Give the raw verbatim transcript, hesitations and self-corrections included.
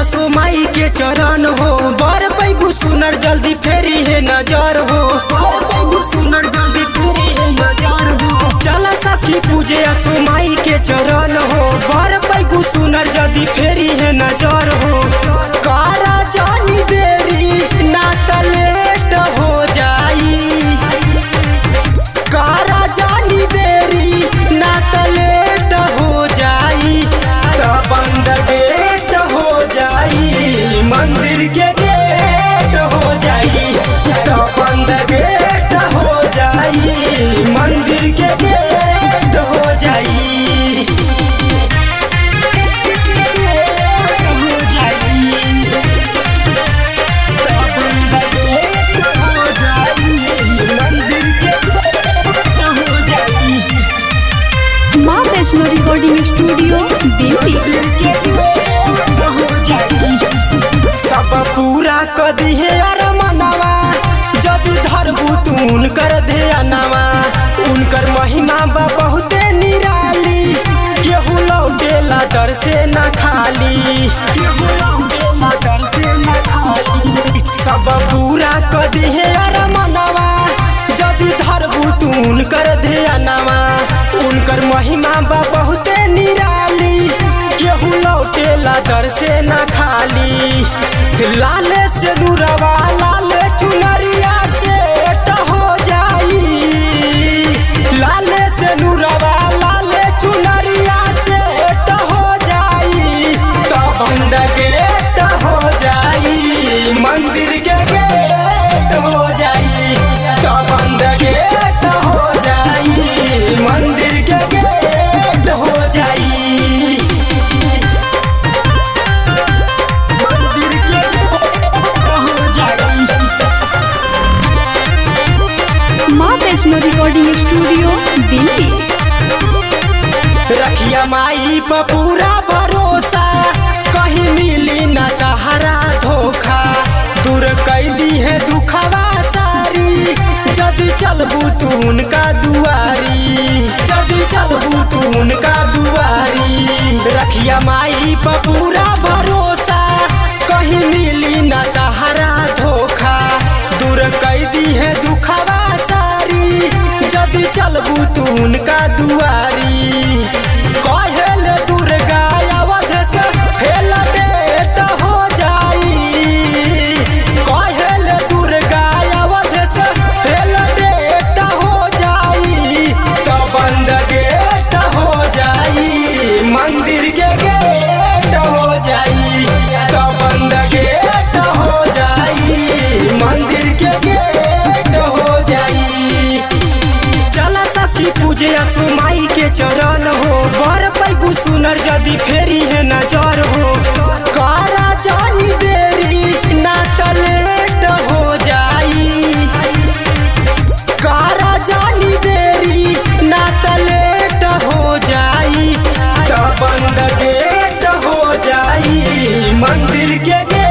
असो माई के चरण हो। बर पैबू सुनर जल्दी फेरी है नजर हो। बर पैबू सुनर जल्दी फेरी है नजर हो। चला सखी पूजे असो माई के चरण हो। बर पैबू सुनर जल्दी फेरी है नजर हो। कारा जानी देरी ना त लेट हो जाई। कारा जानी देरी ना त लेट हो जाई। त बंद गेट हो जाई। मंदिर के गेट हो जाई। त बंद गेट हो जाई। मंदिर के गेट हो जाई। माँ वैष्णो रिकॉर्डिंग स्टूडियो दिल्ली। सब पूरा कर दिहे अर मनवा जब धरबू तू उनकर ध्यानवा। उनकर महिमा बा बहुते निराली। केहू लौटेला दर से न खाली। सब पूरा कर दिहे अर मनवा जब धरबू तू उनकर ध्यानवा। उनकर महिमा बा बहुते निराली। केहू लौटेला दर से न खाली। लाले से दूरवा लाले चुनरिया से हो जाई। लाले से दूरवा लाले चुनरिया से हो जाई। तो बंद गेट हो जाई। मंदिर के गेट हो जाई। तो बंद गेट हो जाई। मंदिर के गेट हो जाई। माँ वैष्णो रिकॉर्डिंग स्टूडियो दिल्ली। रखिया माई पर पूरा भरोसा कहीं मिली न तहरा धोखा। दूर कैदी है दुखवा सारी जब चलबू तू उनका दुआरी। जब चलबू तू उनका दुआरी। रखिया माई पर पूरा भरोसा कहीं मिली न तहरा धोखा। दूर कैदी है दुखवा सारी जब चलबू तू उनका दुआरी। कहल दुर्गा अवध से फेल डेट हो जाई। कहल दुर्गा अवध से फेल डेट हो जाई। तो बंद गेट हो जाई। मंदिर के गेट हो जाई। तो बंद गेट हो जाई। मंदिर के गेट हो जाई। चला सखी पूजे असो माई के चरण हो। बर पैबू सुनर जदी फेरी है नजर हो। कारा जानी देरी ना त लेट हो जाई। कारा जानी देरी ना त लेट हो जाई। त बंद गेट हो जाई। मंदिर के